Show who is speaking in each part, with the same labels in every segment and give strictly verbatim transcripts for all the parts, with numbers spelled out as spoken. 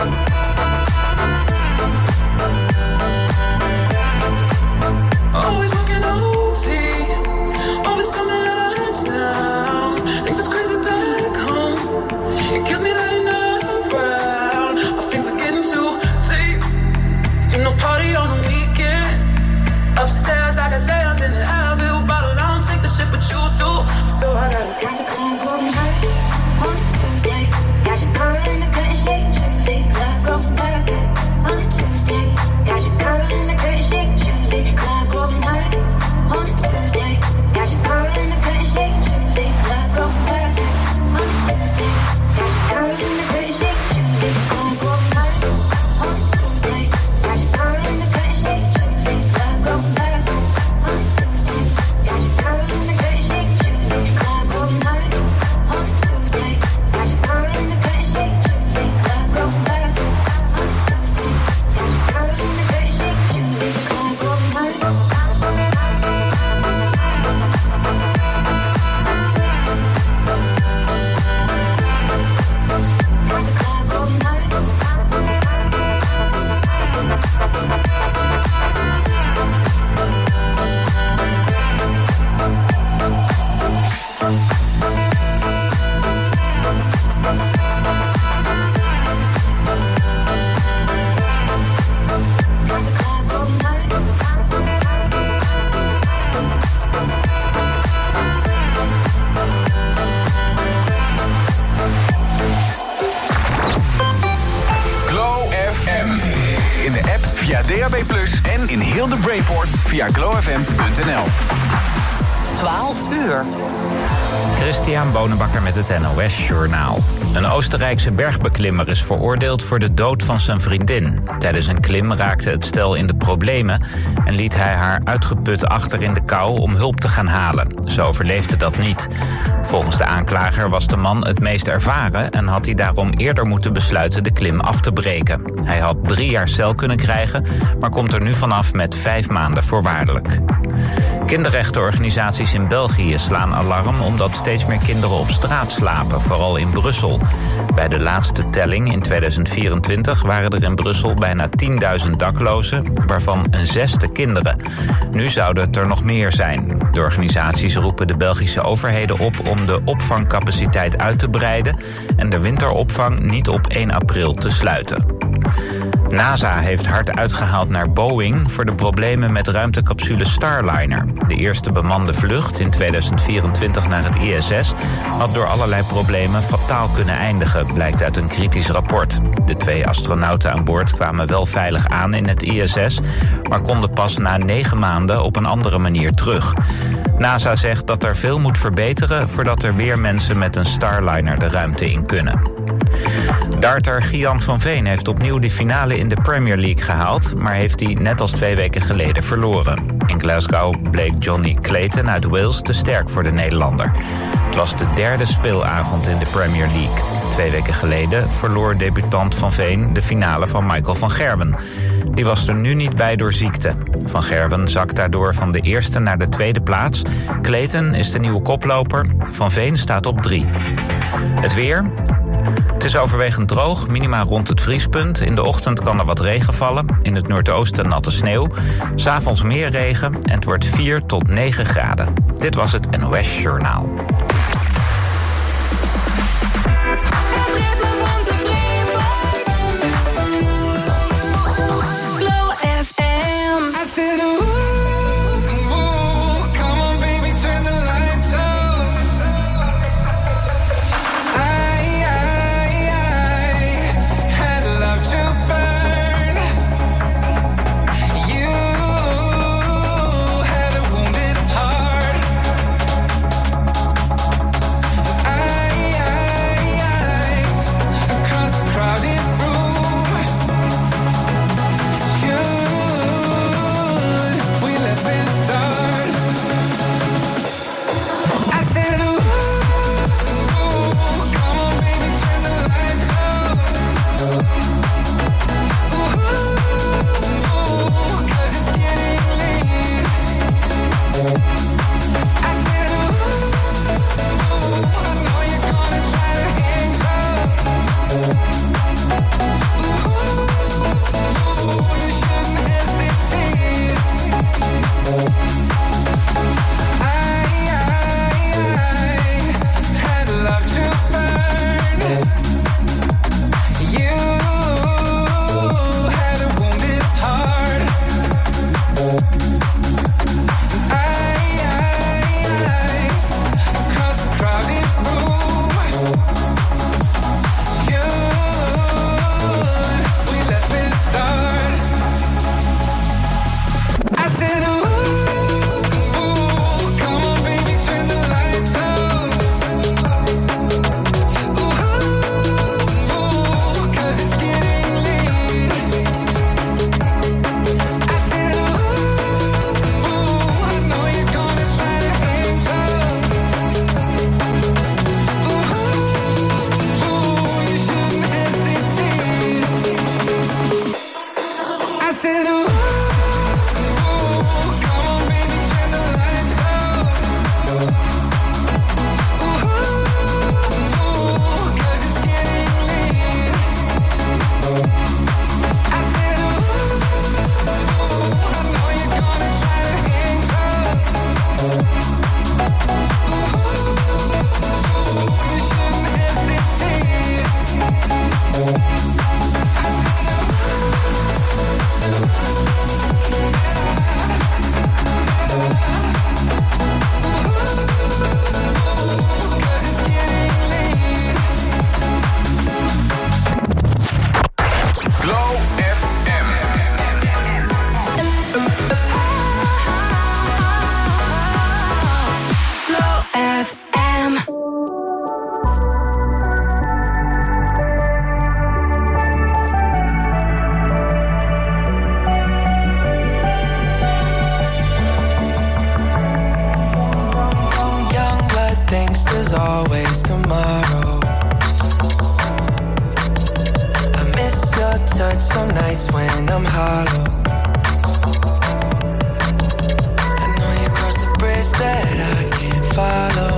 Speaker 1: Always working O T, always something out of town. Things is crazy back home. It kills me that you're not around. I think we're getting too deep. You know, party on the weekend. Upstairs, I can say I'm in the Advil bottle. I don't take the shit, but you do. So I gotta
Speaker 2: got the club going high on a Tuesday. Got your girl in the cut and shake Tuesday. Club going perfect on a Tuesday. Got your girl in the cut and shake Tuesday. Club going high on a Tuesday. Got your girl in the cut and shake Tuesday. Club going perfect on a Tuesday. Got your girl in the cut and shake Tuesday. Club going high on a Tuesday. Got your girl in the cut and shake Tuesday. Club going perfect on a Tuesday. Got your girl in the cut and shake Tuesday. Club going high on a Tuesday. Got your girl in the cut and shake Tuesday. Club going perfect on a Tuesday. Got your girl in the cut and shake Tuesday. Club going high.
Speaker 3: Via D A B plus, en in heel de Brainport via glow f m punt n l.
Speaker 4: twaalf uur.
Speaker 5: Christian Bonenbakker met het N O S-journaal. Een Oostenrijkse bergbeklimmer is veroordeeld voor de dood van zijn vriendin. Tijdens een klim raakte het stel in de problemen en liet hij haar uitgeput achter in de kou om hulp te gaan halen. Ze overleefde dat niet. Volgens de aanklager was de man het meest ervaren en had hij daarom eerder moeten besluiten de klim af te breken. Hij had drie jaar cel kunnen krijgen, maar komt er nu vanaf met vijf maanden voorwaardelijk. Kinderrechtenorganisaties in België slaan alarm omdat steeds meer kinderen op straat slapen, vooral in Brussel. Bij de laatste telling in tweeduizend vierentwintig waren er in Brussel bijna tienduizend daklozen, waarvan een zesde kinderen. Nu zouden het er nog meer zijn. De organisaties roepen de Belgische overheden op om de opvangcapaciteit uit te breiden en de winteropvang niet op één april te sluiten. NASA heeft hard uitgehaald naar Boeing voor de problemen met ruimtecapsule Starliner. De eerste bemande vlucht in tweeduizend vierentwintig naar het I S S had door allerlei problemen fataal kunnen eindigen, blijkt uit een kritisch rapport. De twee astronauten aan boord kwamen wel veilig aan in het I S S, maar konden pas na negen maanden op een andere manier terug. NASA zegt dat er veel moet verbeteren voordat er weer mensen met een Starliner de ruimte in kunnen. Darter Gian van Veen heeft opnieuw de finale in de Premier League gehaald, maar heeft die net als twee weken geleden verloren. In Glasgow bleek Johnny Clayton uit Wales te sterk voor de Nederlander. Het was de derde speelavond in de Premier League. Twee weken geleden verloor debutant Van Veen de finale van Michael van Gerwen. Die was er nu niet bij door ziekte. Van Gerwen zakt daardoor van de eerste naar de tweede plaats. Clayton is de nieuwe koploper. Van Veen staat op drie. Het weer. Het is overwegend droog, minima rond het vriespunt. In de ochtend kan er wat regen vallen. In het noordoosten natte sneeuw. 'S Avonds meer regen en het wordt vier tot negen graden. Dit was het N O S-journaal.
Speaker 6: some nights when I'm hollow. I know you crossed the bridge that I can't follow.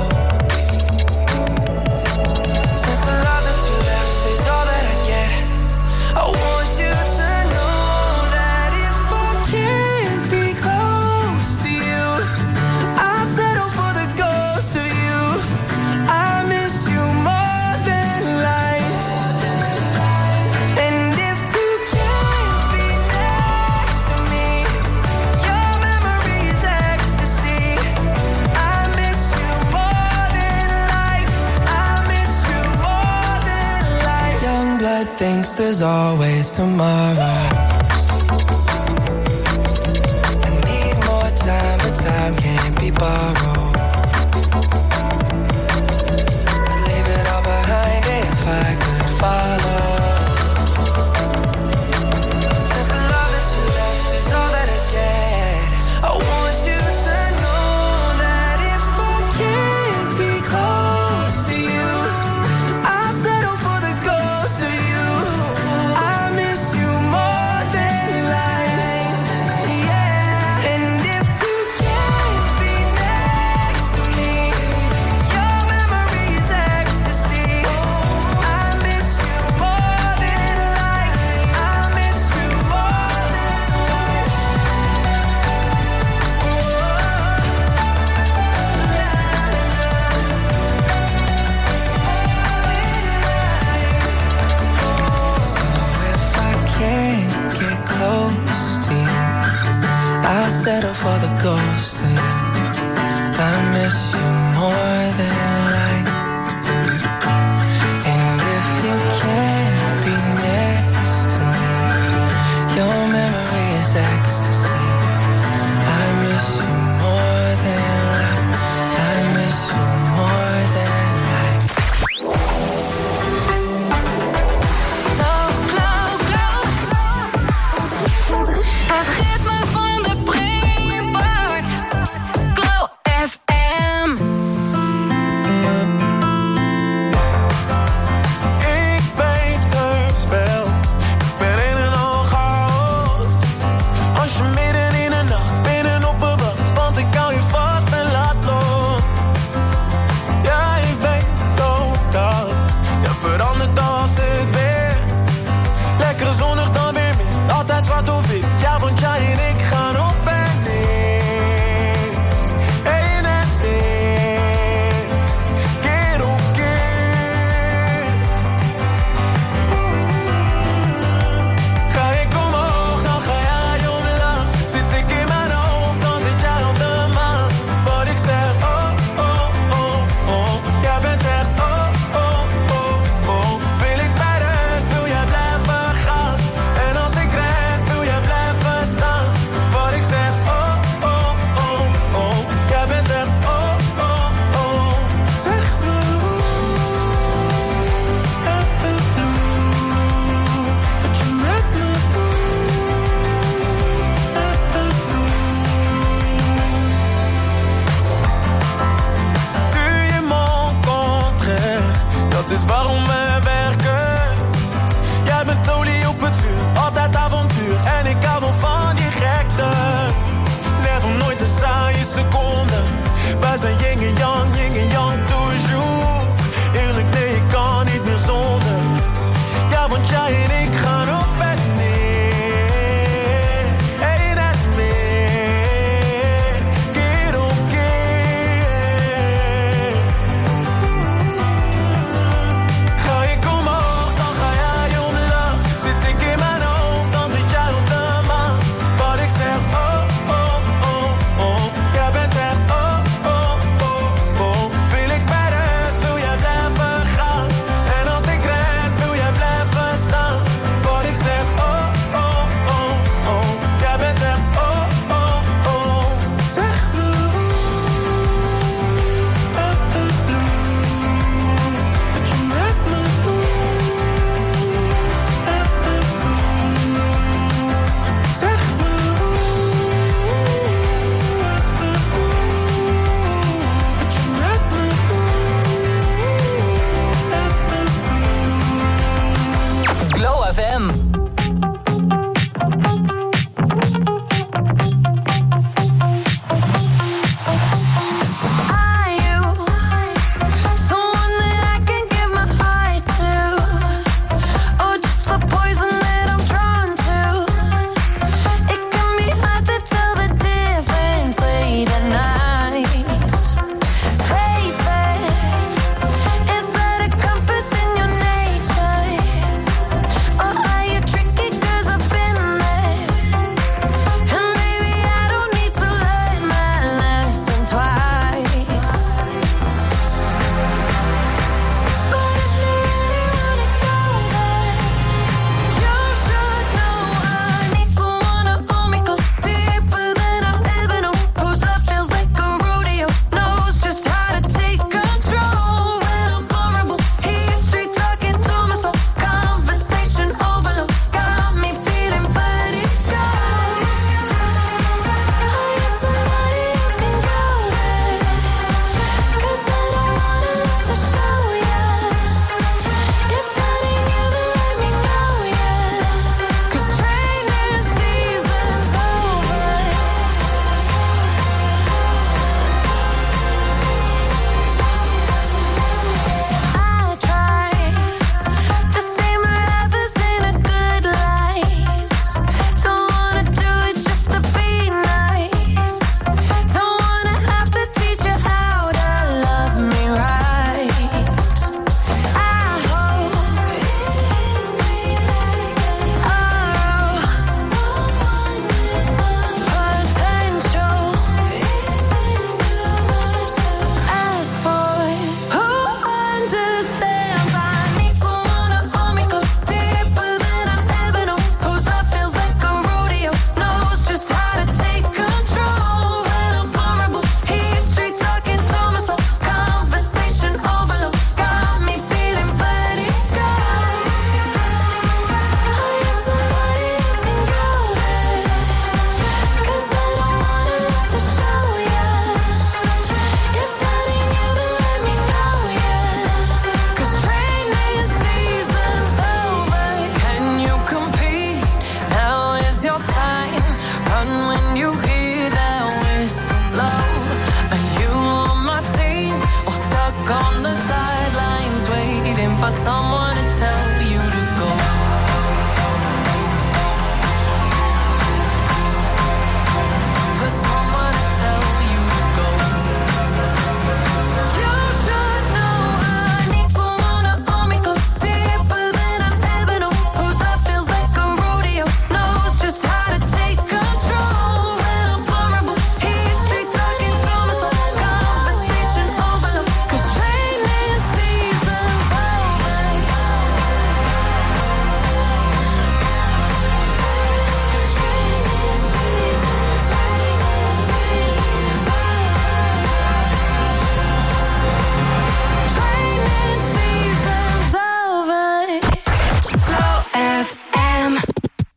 Speaker 6: Since the love that you left is all that I get, I want you to know that if I can't be close to you, I'll settle for the ghost of you. I miss you more than life. And if you can't be next to me, your memory is ecstasy. I miss you more than life. I miss you more than life. Young blood thinks there's always tomorrow. I need more time, but time can't be borrowed. I'd leave it all behind if I could follow. Since the love that you left is all that I get, I want you to know that if I can't be close to you, I'll settle for the ghost of you. I miss you more than life, yeah. And if you can't be next to me, your memory is ecstasy. I miss you more than life. I miss you more than life. So if I can't get close to you, I'll settle for the ghost of you. I miss you more than life. And if you can't be next to me, your memory is ecstasy. I miss you more than life. I miss you more than life.
Speaker 2: Het ritme van de Brainport. Glow F M.
Speaker 6: Ik weet heus wel, ik ben in een hoog chaos. Als je midden in de nacht binnenop me wacht, want ik hou je vast en laat los. Ja, ik weet ook dat je verandert als het weer. Lekker zonnig dan weer mist, altijd zwart of wit. Ja, want jij en ik gaan op en neer. Heen en weer, keer op keer. Ga ik omhoog, dan ga jij omlaag. Zit ik in mijn hoofd, dan zit jij op de maan. Wat ik zeg, oh, oh, oh, oh. Jij bent echt, oh, oh, oh, oh. Wil ik bij de rust, wil jij blijven gaan. En als ik ren, wil jij blijven staan. Wat ik zeg, oh, oh, oh, oh. Jij bent echt, oh, oh, oh. Zeg me hoe, heb het vloed. Wat je met me doet, heb het vloed. Tu je m'encontres, dat is waarom we werken. Jij bent olie op het vuur, altijd avontuur. En ik hou wel van die gekte. Never nooit een saaie seconde. Wij zijn yin en yang, yin en yang toujours. Eerlijk, nee, ik kan niet meer zonder. Ja, want jij en ik gaan op en neer. Heen en weer, keer op keer. Ga ik omhoog, dan ga jij omlaag. Zit ik in mijn hoofd, dan zit jij op de maan. Wat ik zeg, oh, oh, oh, oh. Jij bent echt, oh, oh, oh, oh. Wil ik bij de rust, wil jij blijven gaan. En als ik ren, wil jij blijven staan.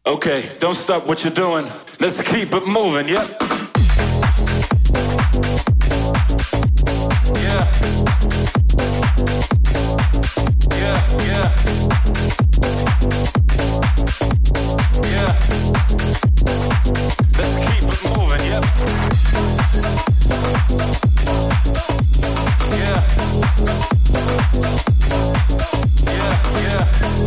Speaker 1: Okay, don't stop what you're doing. Let's keep it moving, yep. Yeah. Yeah, yeah. Yeah. Let's keep it moving, yep. Yeah. Yeah, yeah.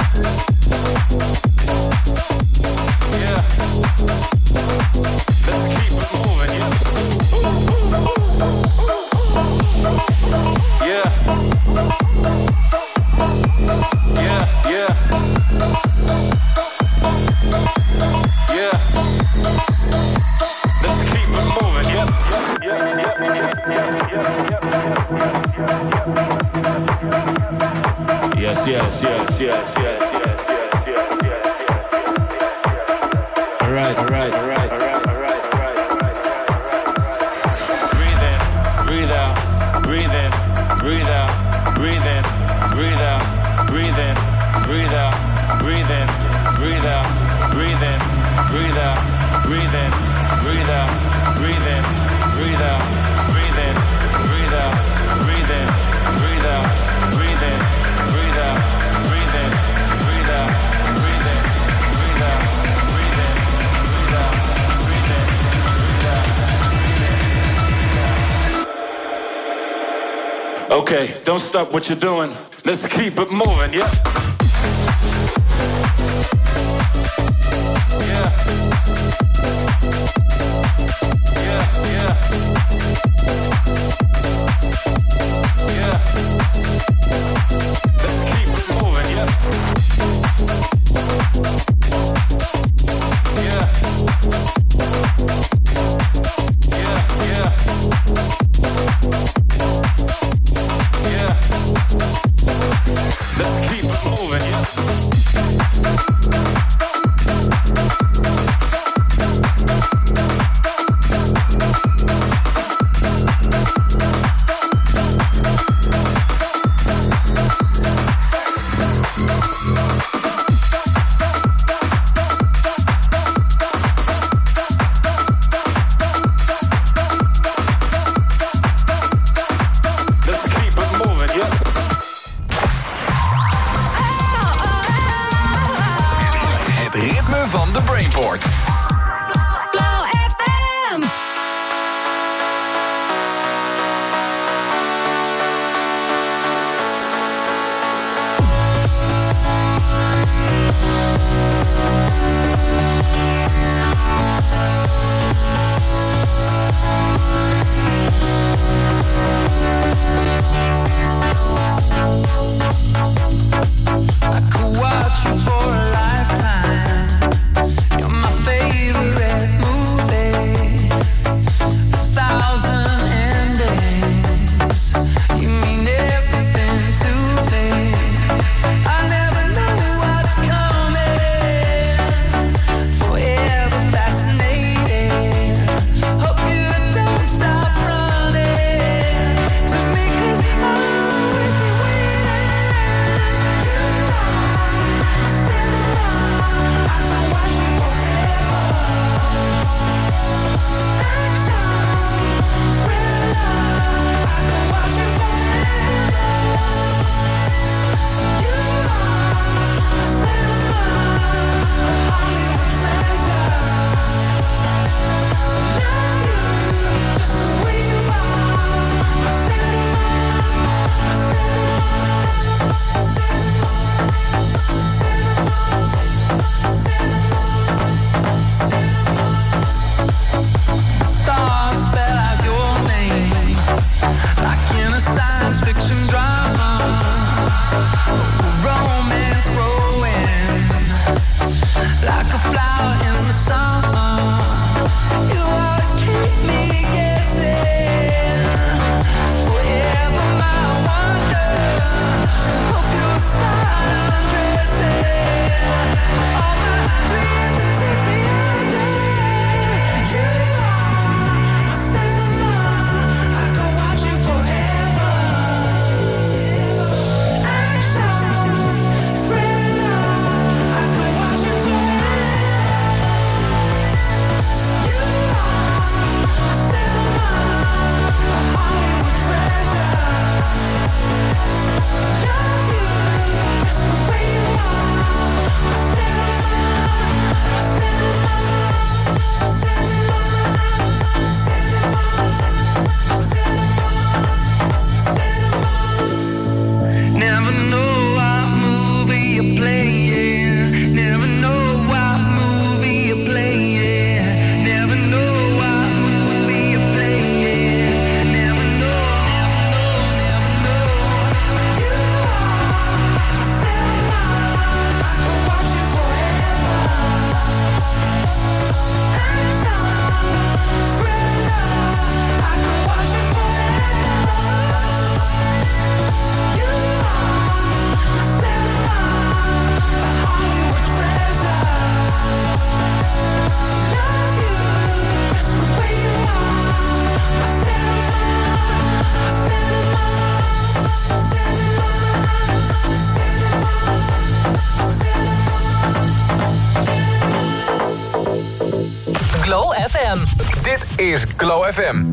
Speaker 1: Yeah. Let's keep it moving, yeah. Yeah. Yeah, yeah. Yeah. Let's keep it moving, yep. Yep, yep, yep, yep, yep, yep, yep. Yes, yes, yes, yes, yes, yes, yes, yes, yes. All right, all right, all right, all right, all right, all right, all right. Breathe in, breathe out, breathe in, breathe out, breathe in, breathe out, breathe in, breathe out, breathe in, breathe out, breathe in, breathe out, breathe in, breathe out, breathe in, breathe out, breathe in, breathe out, breathe in, breathe out, breathe in, breathe out, breathe in, breathe out, breathe in, breathe out, breathe in, breathe out, breathe in, breathe out. Okay, don't stop what you're doing. Let's keep it moving, yeah. Yeah. Yeah, yeah. Yeah. Let's keep it moving, yeah. Yeah. Yeah, yeah. Yeah. Let's keep it moving, yeah.
Speaker 3: Van de Brainport.
Speaker 2: Flow F M.
Speaker 6: I could watch you for a lifetime. You're my favorite.
Speaker 4: M.
Speaker 3: Dit is Glow F M.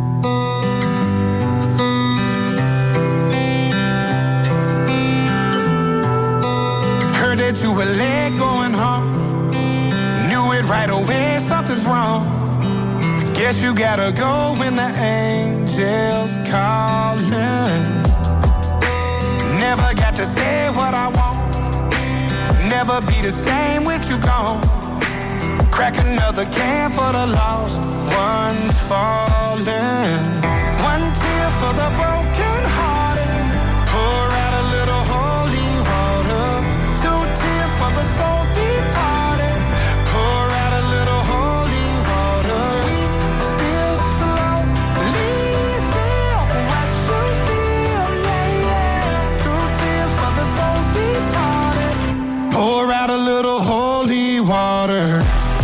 Speaker 7: Heard that you were late going home. Knew it right away, something's wrong. Guess you gotta go when the angels calling. Never got to say what I want. Never be the same with you gone. Crack another can for the lost ones falling. One tear for the broken hearted. Pour out a little holy water. Two tears for the soul departed. Pour out a little holy water. We still slowly feel what you feel, yeah, yeah. Two tears for the soul departed. Pour out a little holy water.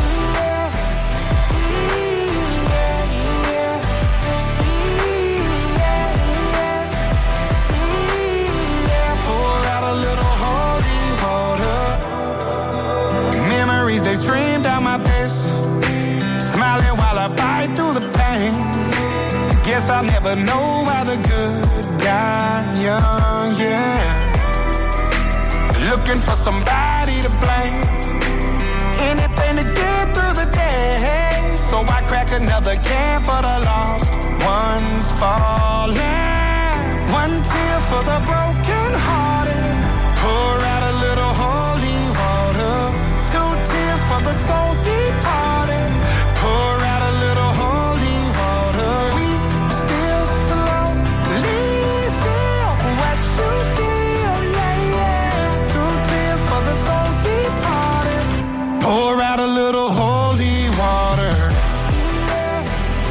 Speaker 7: They stream down my face, smiling while I bite through the pain. Guess I'll never know why the good die young, yeah. Looking for somebody to blame, anything to get through the day. So I crack another can for the lost ones falling. One tear for the broken hearted. Pour out a little holy water. For the soul departed, pour out a little holy water. We still slowly feel what you feel, yeah, yeah. Two tears for the soul departed, pour out a little holy water. Yeah,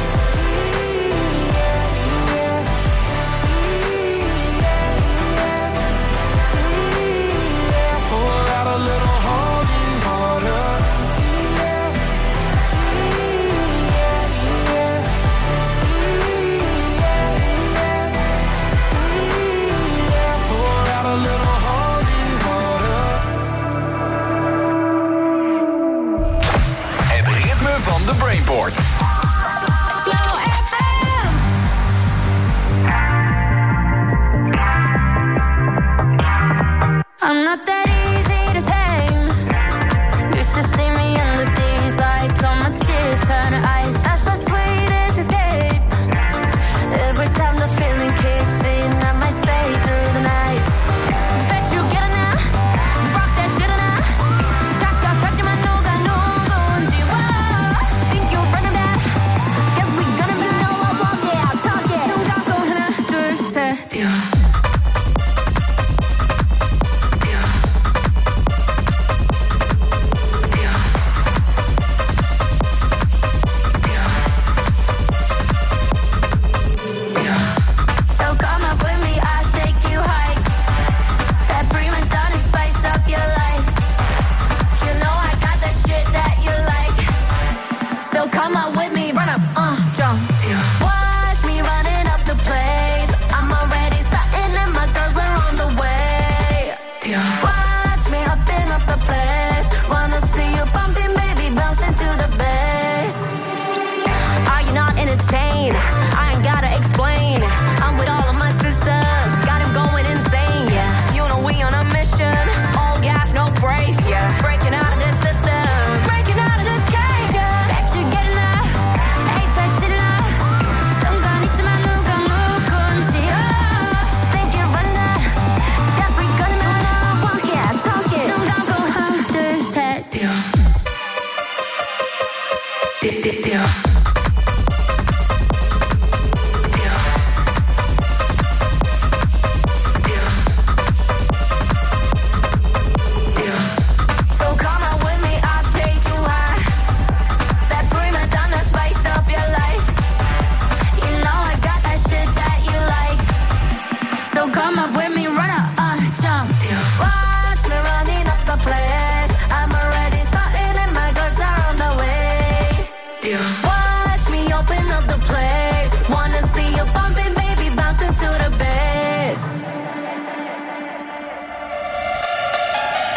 Speaker 7: yeah, yeah, yeah, yeah. Pour out a little holy water.
Speaker 3: Van de Brainport.
Speaker 2: I'm not that easy to tame. You should see me under these lights. All my tears turn to ice. That's the sweetest escape. Every time the feeling kicks in, I might stay through the night. Bet you get it now. Rock that did it now. Jack up, touching my nuga nugunji. Whoa, think you're running that? Guess we gonna be. You know I walk it, I'll talk it. 눈 감고 하나 둘 셋.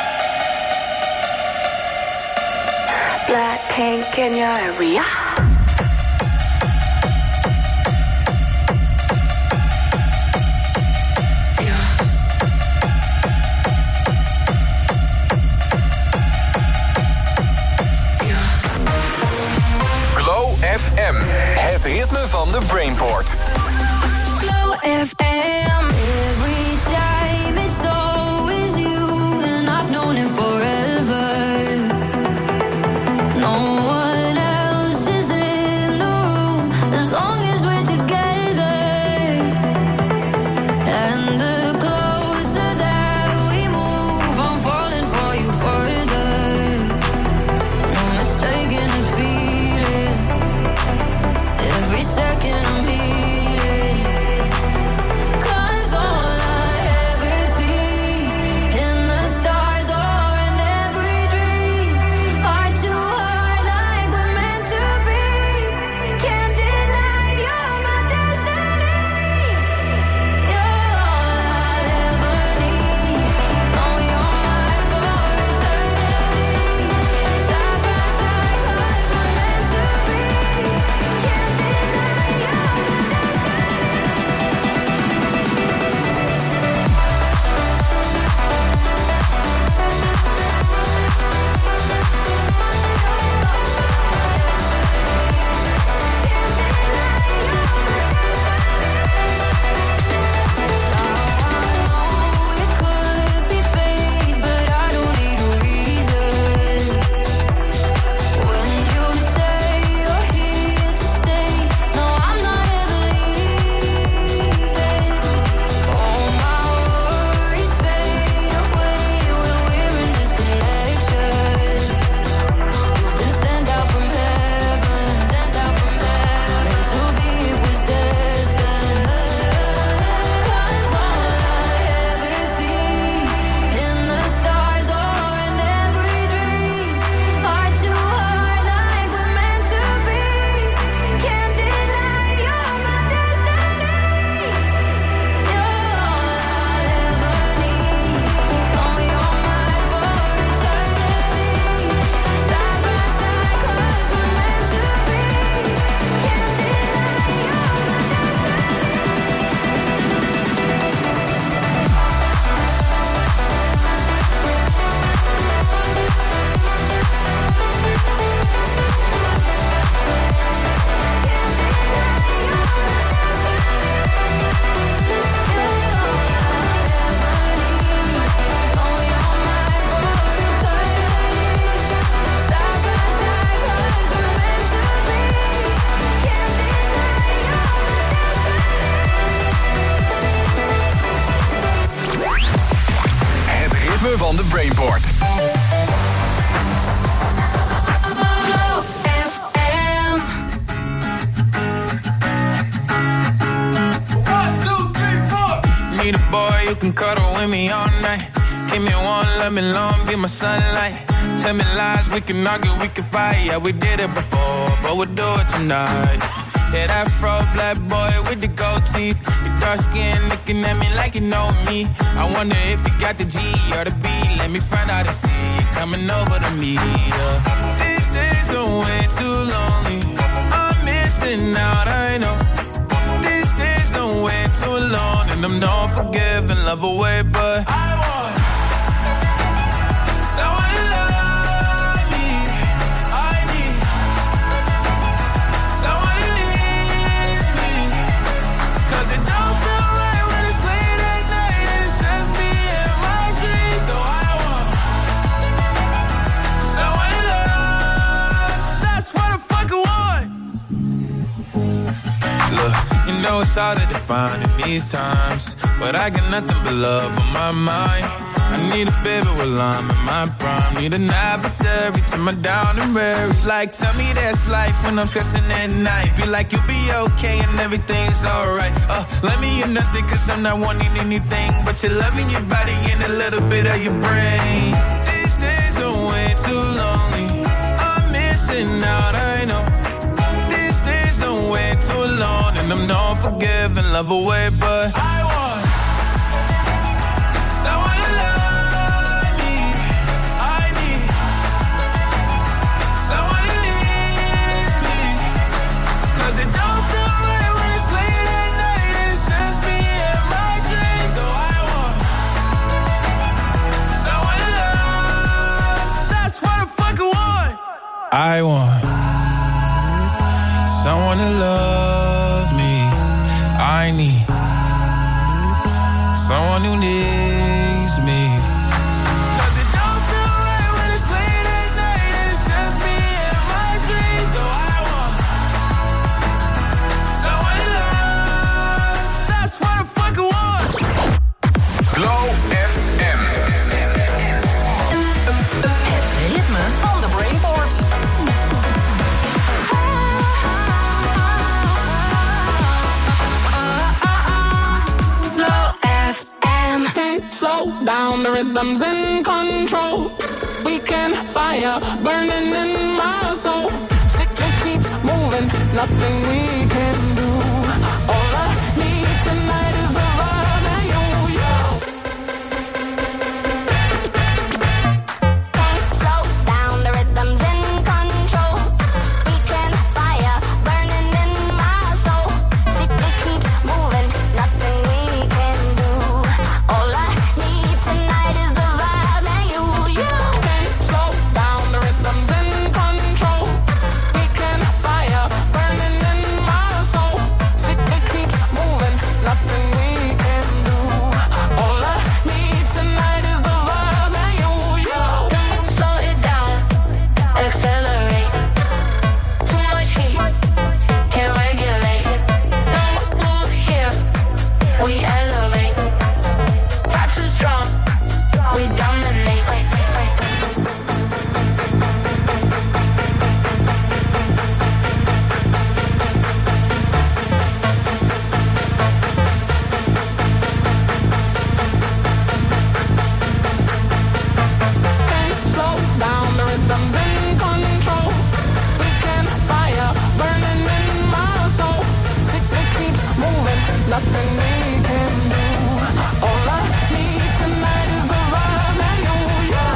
Speaker 8: Blackpink in your area.
Speaker 3: Het ritme van de Brainport.
Speaker 2: Glow F M. Every time it's always you, and I've known it forever. No one else is in the room as long as we're together. And the closer that we move, I'm falling for you further. No mistaking this feeling. Every second I'm healing. 'Cause all I ever see in the stars or in every dream are two heart like we're meant to be. Can't deny you're my destiny. You're all I'll ever need. Know you're mine for eternity. Side by side 'cause we're meant to be. Can't deny you're my It could be fate, but I don't need a reason. When you say you're here to stay, no, I'm not ever leaving. All my worries fade away when we're in this connection. You've been sent out from heaven, sent out from heaven. Meant to be, it was destined. 'Cause all I ever see in the stars or in every dream are two heart like we're meant to be. Can't deny you're my destiny. You're all I'll ever need. Know you're mine for eternity. Side by side 'cause we're meant to be. Can't deny you're my
Speaker 3: Het ritme van de Brainport.
Speaker 2: Glow F M.
Speaker 6: Need a boy you can cuddle with me all night. Give me one, let me long, be my sunlight. Tell me lies, we can argue, we can fight. Yeah, we did it before, but we'll do it tonight. Yeah, that fro black boy with the gold teeth. Your dark skin looking at me like you know me. I wonder if you got the G or the B. Let me find out and see you coming over to me. Yeah. These days are way too lonely. I'm missing out, I know. These days are way too long, and I'm not forgiving, love away, but I want someone to love me. I need someone who needs me. 'Cause it don't feel right when it's late at night and it's just me and my dreams. So I want someone to love. That's what I fucking want. Look, you know it's hard to define in these times, but I got nothing but love on my mind. I need a baby while I'm in my prime. Need an adversary to my down and weary. Like, tell me that's life when I'm stressing at night. Be like, you'll be okay and everything's alright. Uh, let me in nothing 'cause I'm not wanting anything but your love in your body and a little bit of your brain. These days are way too lonely. I'm missing out, I know. These days are way too long, and I'm not forgiving, love away, but I want someone to love me. I need someone who needs me. 'Cause it don't feel right when it's late at night and it's just me and my dreams. So I want someone to love. That's what I fucking want. I want
Speaker 8: someone to love me. I need someone who needs me. Cause it don't feel right when it's late at night and it's just me and my dreams. So I want someone to love. That's what I fucking want.
Speaker 3: Glow F M.
Speaker 4: Het ritme van de Brainport.
Speaker 1: Slow down, the rhythm's in control. We can fire burning in my soul. Sickness keeps moving, nothing we can do. All I need tonight is the vibe and you, yo.
Speaker 2: Can't slow down, the rhythm's in control. We can fire burning in my soul. Sickness keeps moving, nothing we can do. All I need tonight is the vibe and you, you.
Speaker 1: Can't slow down, the rhythm's in control. We can fire burning in my soul. Sickness keeps moving, nothing we can do. All I need tonight is the vibe and you, yo.
Speaker 2: Don't slow it down, accelerate. Too much heat, can't regulate. No rules here, we elevate. Vibe too strong, we dominate.
Speaker 1: Can't slow down, the rhythm's in control. We can fire burning in my soul. Sickness keeps moving, nothing we can do. All I need tonight is the vibe and you, yo.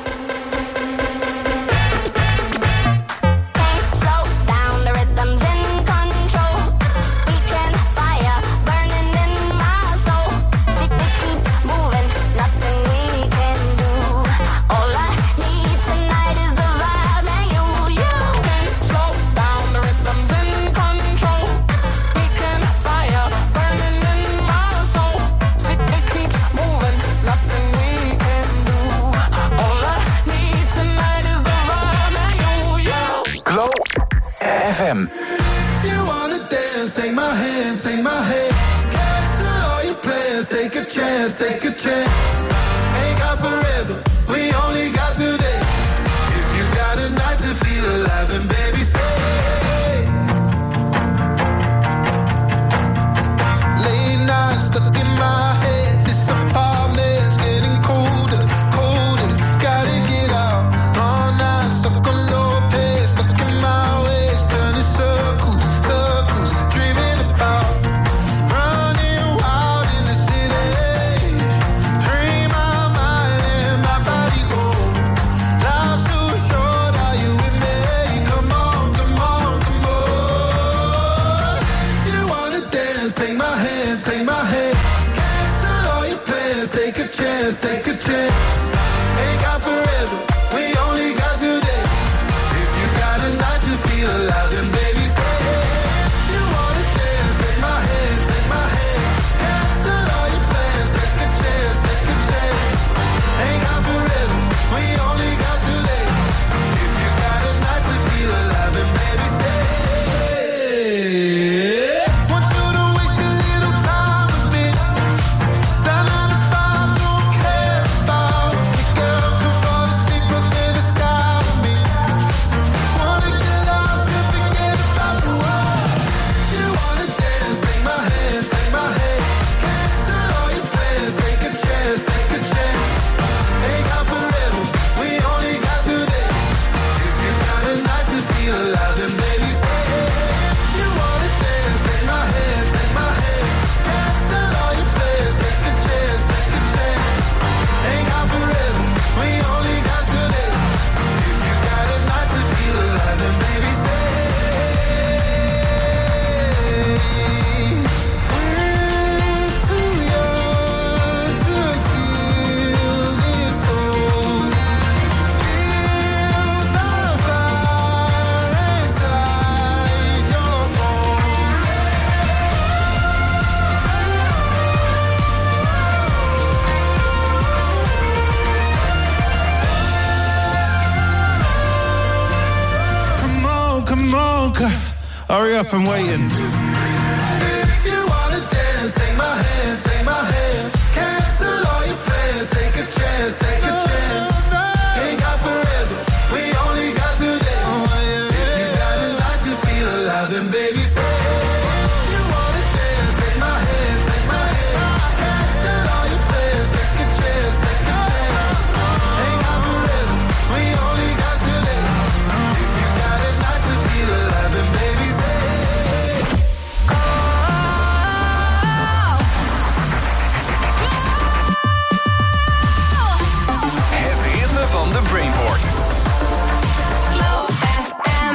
Speaker 2: Can't slow down, the rhythm's in control. We can fire burning in my soul. Sickness keeps moving, nothing we can do. All I need tonight is the vibe and you, you.
Speaker 1: Can't slow down, the rhythm's in control. We can fire burning in my soul. Sickness keeps moving, nothing we can do. All I need tonight is the vibe and you, yo.
Speaker 3: Glow F M.
Speaker 7: If you wanna dance, take my hand, take my hand. Cancel all your plans, take a chance, take a chance. Ain't got forever, we only got today. If you got a night to feel alive, then baby say. Late nights stuck in my head, this apartment's getting colder, colder. Gotta get out, all night stuck on low pace, stuck in my ways, turning circles, circles, dreaming about running wild in the city. Free my mind and my body go.
Speaker 8: Okay, hurry up, I'm waiting.
Speaker 9: If you wanna dance, take my hand, take my hand. Cancel all your plans, take a chance, take a chance. Ain't got forever, we only got today. If you got a night to feel alive, then baby stay. If you wanna dance, take my hand, take my hand. Cancel all your plans, take a chance, take a chance. Ain't got forever, we only got today. If you got a night to feel alive, then baby stay.
Speaker 3: Van de Brainport.
Speaker 4: Glow F M.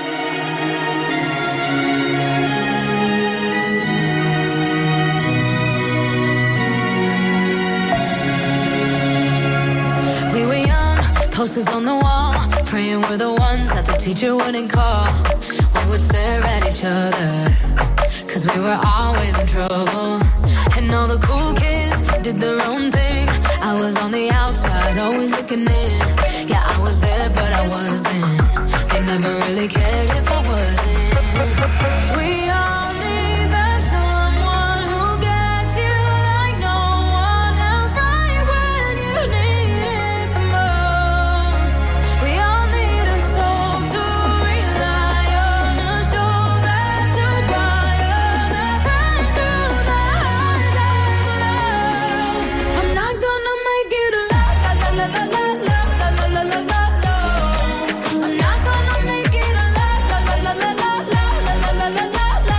Speaker 2: We were young, posters on the wall, praying we're the ones that the teacher wouldn't call. We would stare at each other, cause we were always in trouble. And all the cool kids did their own thing. I was on the outside, always looking in. Yeah, I was there, but I wasn't. They never really cared if I wasn't. We all need that someone who gets you like no one else, right when you need it the most. We all need a soul to rely on, a shoulder to cry on, a friend through the highs and the lows. I'm not gonna make it a la la la la la la la la la la la la. I'm not gonna make it a la la la la la la la la la la la.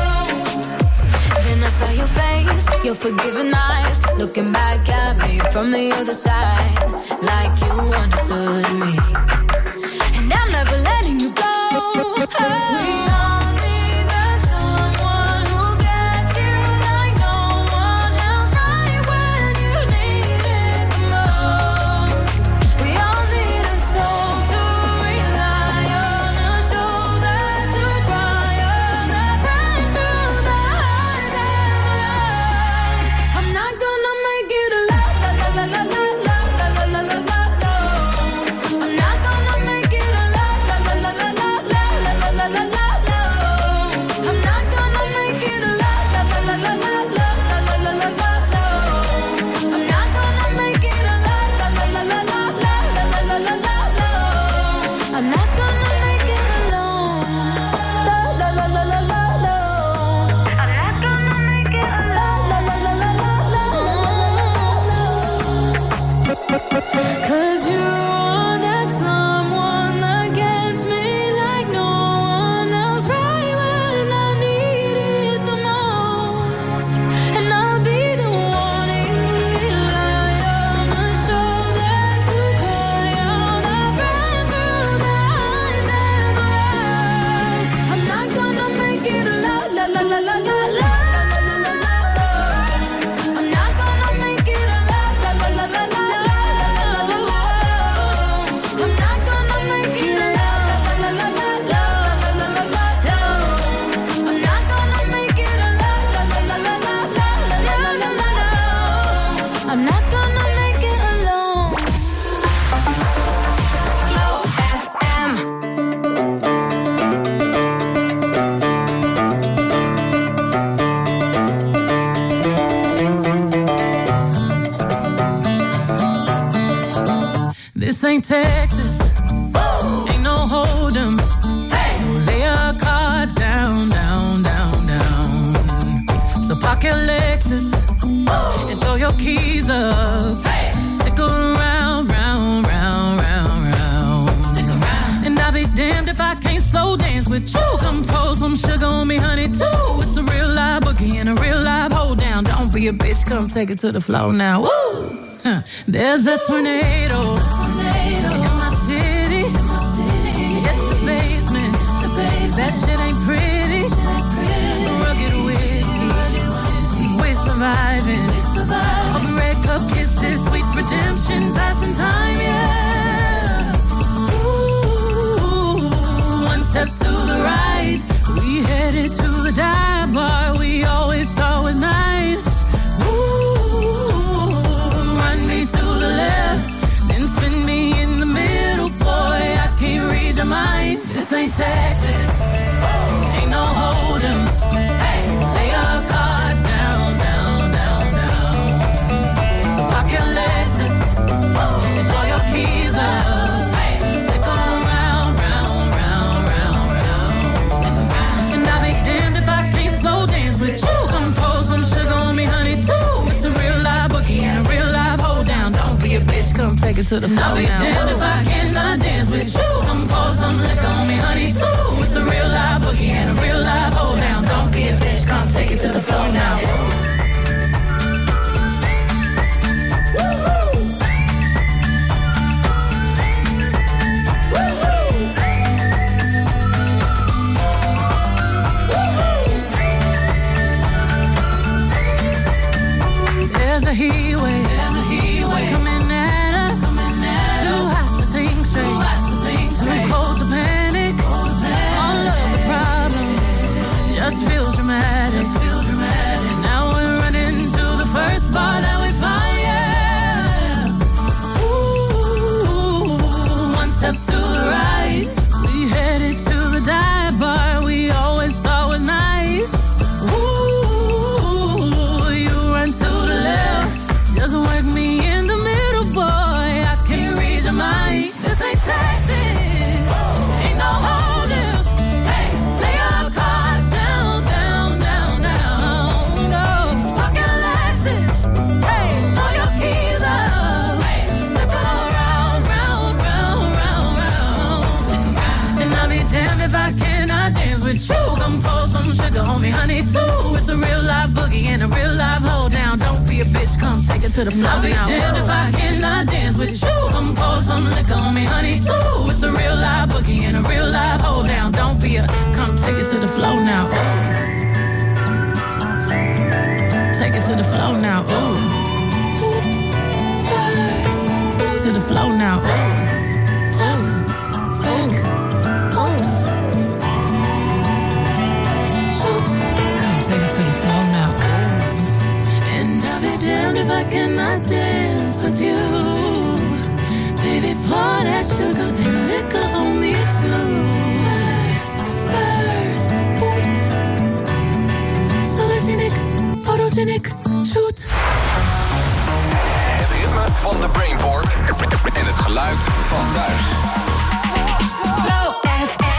Speaker 2: Then I saw your face, your forgiving eyes, looking back at me from the other side, like you understood me. And I'm never letting you go. We all need that someone who gets you like no one else, right when you need it the most. We all need a soul to rely on, a shoulder to cry on, a friend through the highs and the lows. I'm not gonna make it a la la la la la la la la la la la la. I'm not gonna make it a la la la la la la la la la la la la. I'm not gonna make it a la la la la la la la la la la la la. I'm not gonna make it a la la la la la la la la la la la. I'm not gonna make it alone. La la la la la la la. I'm not gonna make it a la la la la la la la. Cause you are that someone that gets me like no one else, right when I need it the most. And I'll be the one you rely on, a shoulder to cry on, a friend through the highs and the lows. I'm not gonna make it a la la la la la la la. I'm not gonna make it a la la la la la la la. I'm not gonna make it a la la la la la la la la la. I'm not gonna make it a la la la la la la la la la. I'm not gonna make it alone.
Speaker 4: Glow F M.
Speaker 1: This ain't Texas, ain't no hold'em. So lay your cards down, down, down, down. So park your Lexus and throw your keys up. Stick around, round, round, round, round. Stick around. And I'll be damned if I can't slow dance with you. Come pour some sugar on me, honey, too. It's a real live boogie and a real live hold down. Don't be a bitch, come take it to the floor now. Woo! Huh. There's a tornado in my city. It's the basement. That shit ain't pretty. Rugged whiskey. We're surviving. Over red cup kisses, sweet redemption, passing time, yeah. Ooh, one step to the right, we headed to the dive bar we always thought was nice. Ooh, run me to the left, then spin me in the middle.
Speaker 10: it to the floor now.
Speaker 1: I'll be damned if I cannot dance with you. Come pour some liquor on me, honey, too. It's a real live boogie and a real live hold down. Don't be a bitch, come take it to the floor now.
Speaker 10: There's a heat wave, there's a heat wave coming at us, coming at too us. Hot to think straight, too hot to think straight. Too cold to panic, cold to panic. All of the problems just feels dramatic. Just feel dramatic. Now we're running to the first bar that we find, yeah. Ooh, one step to the right, we headed to the dive bar we always thought was nice. Ooh, you run to the left, just work me in the middle, boy. I can't read your mind. This ain't Texas, ain't no holding. Hey, lay your cards down, down, down, down. No, pocket Lexus. Hey, throw your keys up. Hey, stick around, round, round, round, round. Stick around. And I'll be damned if I cannot dance with you. Come pour some sugar on me, honey, too. It's a real live boogie and a real live hold down. Don't be a bitch, come take it to the floor.
Speaker 1: I'll be
Speaker 10: now.
Speaker 1: damned if I cannot dance with you. Come pour some liquor on me, honey, too. It's a real live boogie and a real live hold down. Don't be a, come take it to the floor now. Ooh. Take it to the floor now. Ooh. Oops, stars. To the floor now. Ooh. Top, back, oops. Shoot.
Speaker 10: Come take it to the floor now.
Speaker 1: And I'll be damned if I cannot dance with you. Baby, pour that sugar and liquor on me too. Stars, boots. Sologenic, photogenic, shoot.
Speaker 3: Het ritme van de Brainport en het geluid van thuis.
Speaker 4: Flow F M.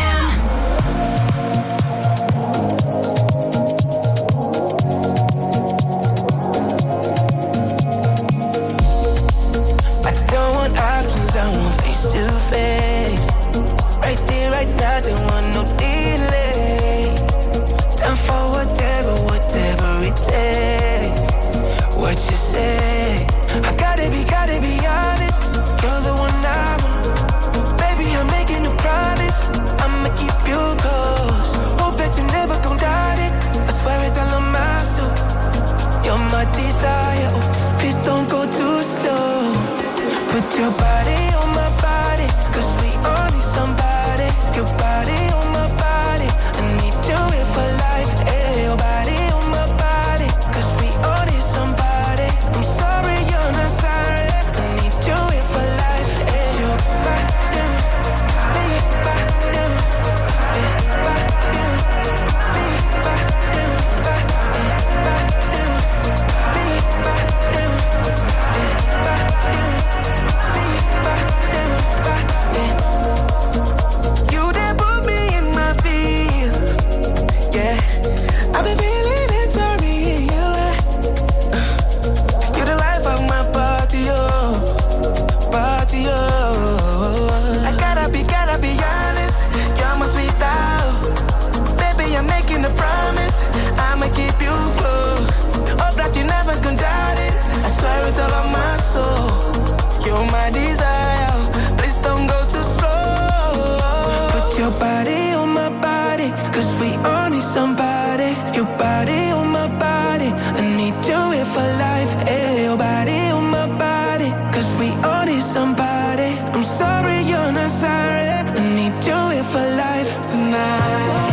Speaker 6: I don't want options, I want face to face. Right there, right now, don't want no delay. Time for whatever, whatever it takes. What you say? I gotta be, gotta be honest. You're the one I want. Baby, I'm making a promise. I'ma keep you close. Hope that you never gon' doubt it. I swear it all on my soul. You're my desire. Oh, please don't go too slow. Put your body on my body, cause we all need somebody. Your body on my body, I need you here for life. Hey, your body on my body, cause we all need somebody. I'm sorry you're not sorry, I need you here for life. Hey, your body, hey, body, hey, body, hey, body, hey, body, you done put me in my feelings, yeah. I've been feeling it, sorry, yeah. You're the life of my party, oh, party, oh. I gotta be, gotta be honest, you're my sweet out. Baby, I'm making a promise, I'ma keep you close. Hope that you never gon' doubt it, I swear it all on my soul. You're my desire, please don't go too slow. Put your body on my body, cause we all need somebody. Your body on my body, I need you here for life. Hey, your body on my body, cause we all need somebody. I'm sorry you're not sorry, I need you here for life tonight.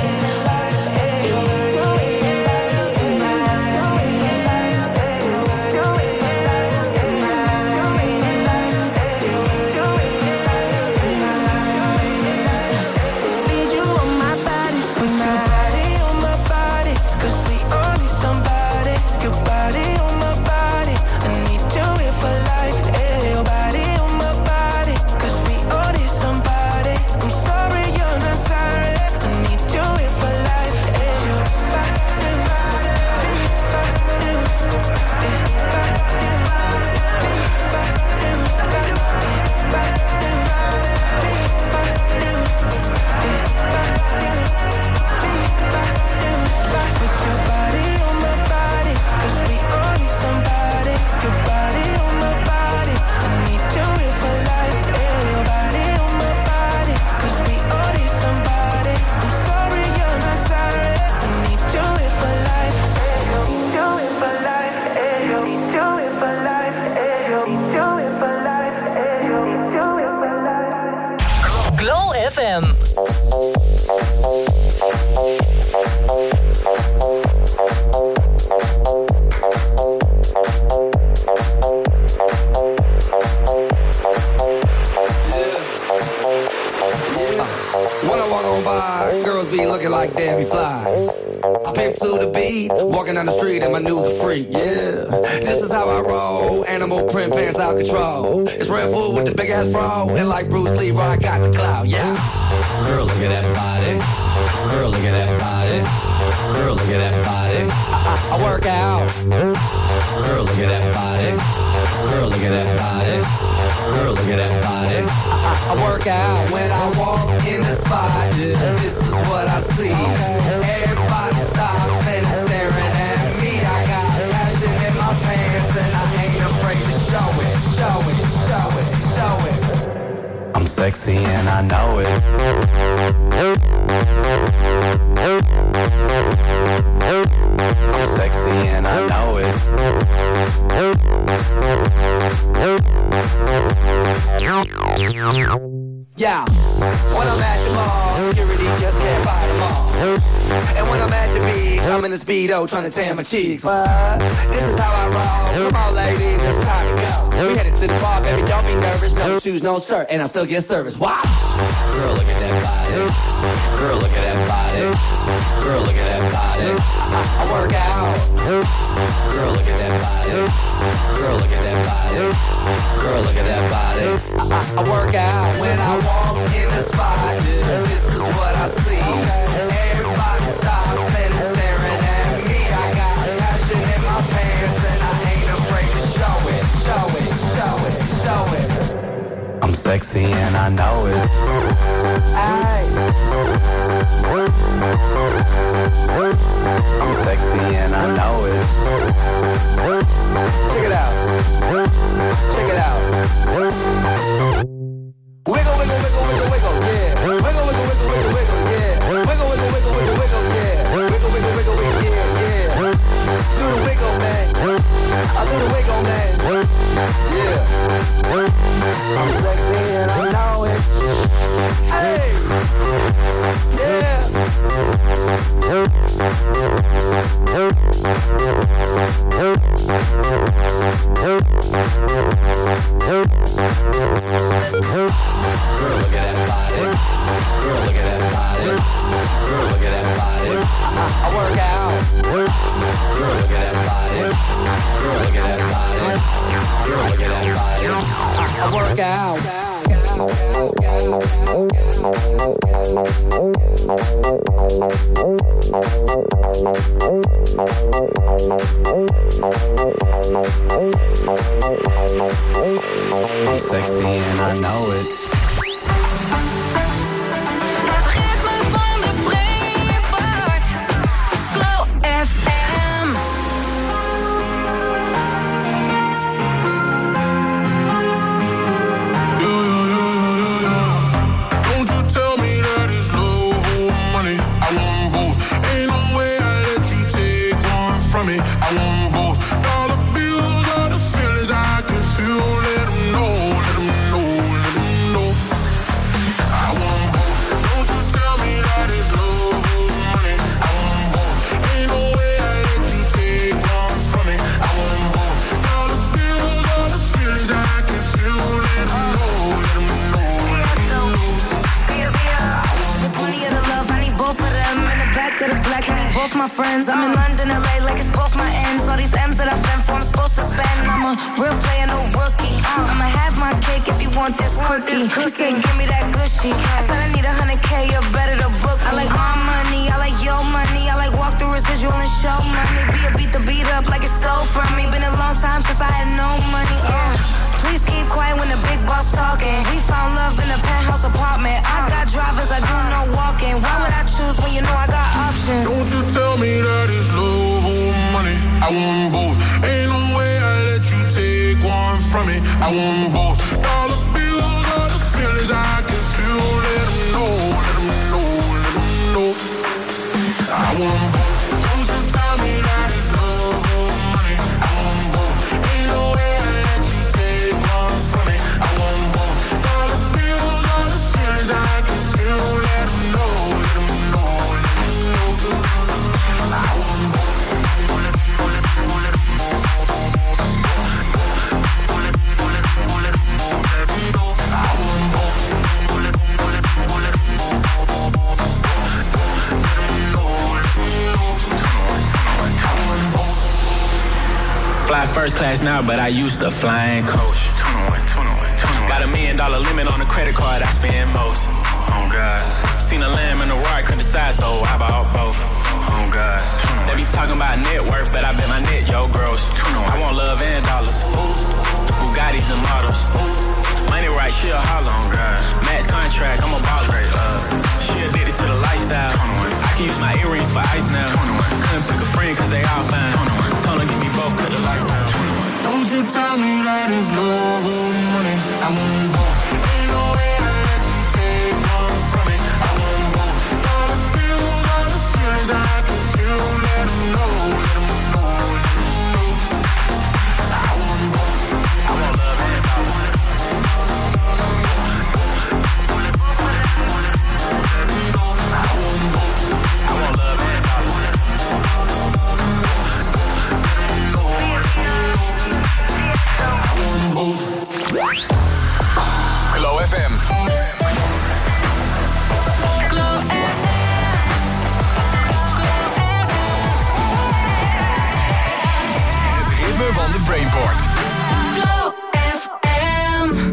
Speaker 6: Somebody, I'm sorry you're not sorry. I need you
Speaker 4: Glow F M.
Speaker 11: When I walk on by, girls be looking like Debbie Fly. I pimp to the beat, walking down the street and my news a freak, yeah. This is how I roll, animal print pants out control. It's Red Bull with the big ass bra, and like Bruce Lee, I got the clout, yeah. Girl, look at that body. Girl, look at that body. Girl, look at that body. I, I, I work out. Girl, look at that body. Girl, look at that body. Girl, look at that body. I, I, I work out when I walk in the spot. This is what I see. Everybody stops and is staring at me. I got passion in my pants and I ain't afraid to show it, show it, show it, show it. I'm sexy and I know it. I'm sexy and I know it. Yeah, when I'm at the mall, security just can't fight them all. And when I'm at the beach, I'm in a Speedo trying to tan my cheeks. What? This is how I roll. Come on, ladies, it's time to go. We headed to the bar, baby, don't be nervous. No shoes, no shirt, and I still get service. Watch. Girl, look at that body. Girl, look at that body. Girl, look at that body. I, I work out. Girl, look at that body. Girl, look at that body. Girl, look at that body. I, I, I work out when I walk in the spot. This is what I see. Everybody stops and is staring at me. I got passion in my pants and I ain't afraid to show it, show it, show it, show it. I'm sexy and I know it. Aye. I'm sexy and I know it. Check it out. Check it out. Wiggle, wiggle, wiggle, wiggle, wiggle, yeah. Wiggle, wiggle, wiggle, wiggle, wiggle, yeah. Wiggle, wiggle, wiggle, wiggle, wiggle, yeah. Wiggle, wiggle, wiggle, wiggle, yeah, yeah. Do the wiggle, man. I do the wiggle, man. Yeah. I'm sexy and I know it. Hey. Yeah. Girl, look at that body. Girl, look at that body. Girl, look at that body. I, I work out. Girl, look at that body. Girl, look at that body. Girl, look at that body. I, I work out. I'm sexy and I know it.
Speaker 4: Het ritme van de Brainport. Glow F M.
Speaker 12: Don't you tell me that it's love or money. I want both. Ain't no way I let you take one from me. I want both. Dollar bills are the feelings I can feel. Let them know, let them know, let them know. I want both. Don't you tell me that it's love or money. I want both. Ain't no way I let you take one from me. I want both. Dollar bills are the feelings I can feel. Let them know, let them know, let them know.
Speaker 2: This money or the love, I need both of them. In the back of the black, I need both my friends. I'm in London, L A, like it's both my ends. All these M's that I fend for, I'm supposed to spend. I'm a real player, no rookie. Uh, I'ma have my cake if you want this cookie. He said, give me that good shit. I said, I need a hundred K, you better to book me. I like my money, I like your money. I like walk through residual and show money. Be a beat the beat up like it's stole from me. Been a long time since I had no money. Uh. Please keep quiet when the big boss talking. We found love in a penthouse apartment. I got drivers, I do no walking. Why would I choose when you know I got options?
Speaker 12: Don't you tell me that it's love or money. I want both. Ain't no way I let you take one from me. I want both. Dollar bills are the feelings I can feel. Let them know, let them know, let them know. I want both. Don't you tell me that it's love or money. I want both. Ain't no way I let you take one from me. I want both. Dollar bills are the feelings I can
Speaker 13: fly first class now, but I used to flying coach. twenty-one, twenty-one, twenty-one. Got a million dollar limit on the credit card I spend most. Oh God. Seen a lamb and a roar, couldn't decide, so I bought both. Oh God. They be talking about net worth, but I bet my net, yo, gross. I want love and dollars. Bugattis and models. Money right, she a holler. Oh God. Max contract, I'm a baller. Uh, she addicted to the lifestyle. I can use my earrings for ice now. Couldn't pick a friend cause they all fine. Told her give me both, cut the lights down.
Speaker 12: Don't you tell me that it's love or money. I want both. Ain't no way I let you take one from me. I want both. All the feels, all the feelings I can feel. Let them know, let them know, let them know. I want both. I want love and dollars.
Speaker 3: Glow F M. Het ritme van de Brainport.
Speaker 4: Glow F M.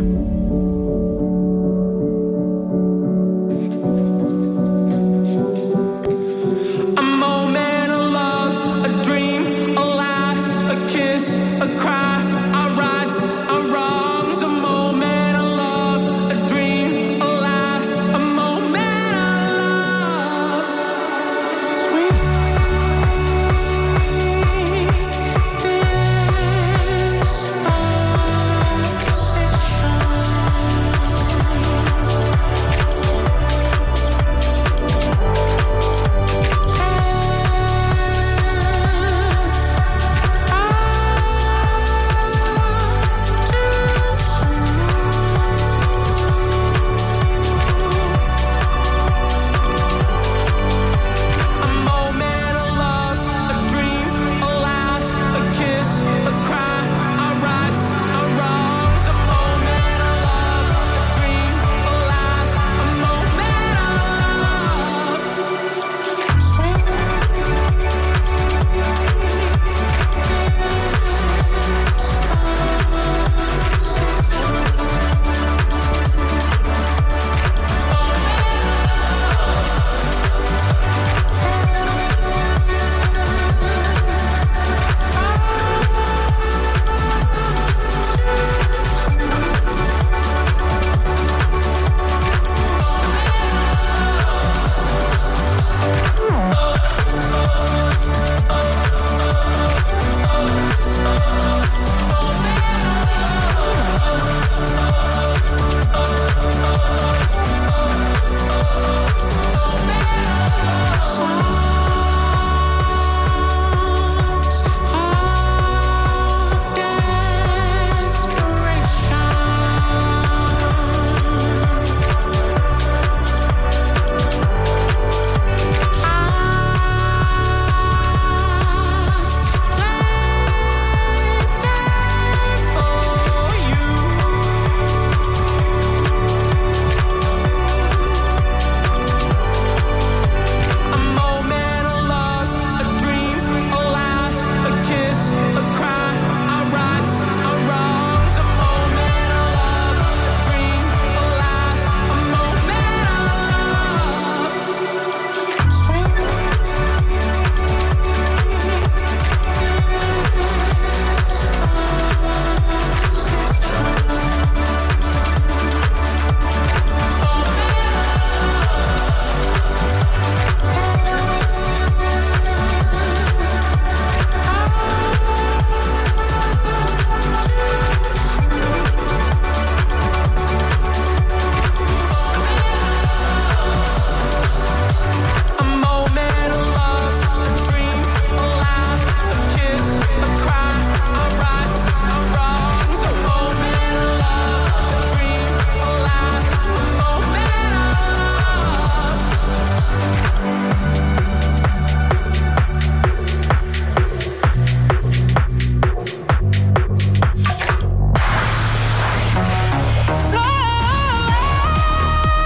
Speaker 8: A moment of love, a dream, a lie, a kiss, a cry, our rights, our wrongs. A moment of love, a dream, a lie, a moment of love. Sweet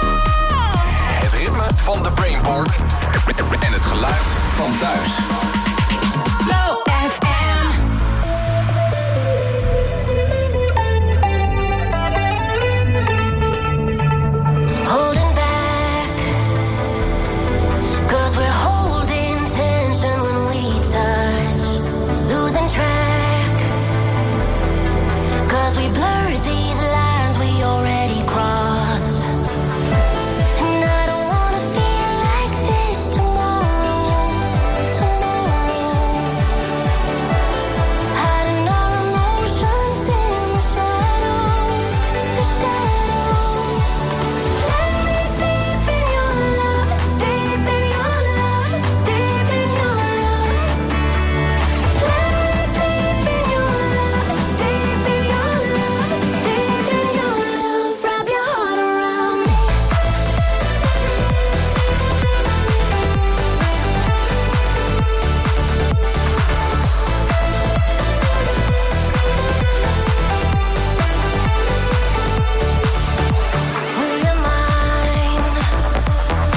Speaker 3: van de Brainport en het geluid van thuis.